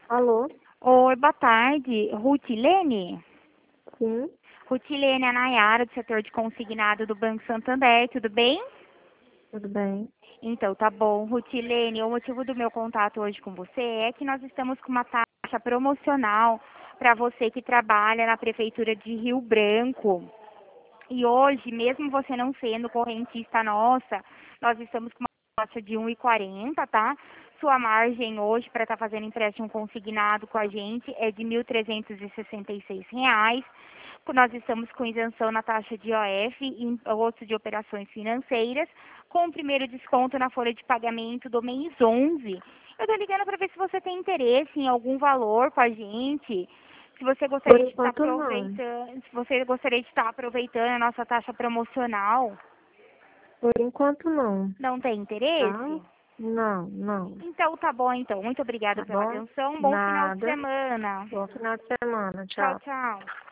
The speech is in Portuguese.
Alô? Oi, boa tarde. Rutilene? Sim, Rutilene, é a Nayara, do setor de consignado do Banco Santander, tudo bem? tudo bem. Então, tá bom. Rutilene, o motivo do meu contato hoje com você é que nós estamos com uma taxa promocional para você que trabalha na Prefeitura de Rio Branco. E hoje, mesmo você não sendo correntista nossa, nós estamos com uma taxa de 1,40, tá? Sua margem hoje para estar fazendo empréstimo consignado com a gente é de R$ 1.366. Nós estamos com isenção na taxa de IOF e imposto de operações financeiras, com o primeiro desconto na folha de pagamento do mês 11. Eu estou ligando para ver se você tem interesse em algum valor com a gente. Se você Por gostaria de estar enquanto não. aproveitando, se você gostaria de estar aproveitando a nossa taxa promocional, Por enquanto não. não tem Tá? interesse? Não, não. Então tá bom então. Muito obrigada Tá pela bom? atenção. Bom final de Nada. semana. Bom final de semana. Tchau, Tchau. tchau.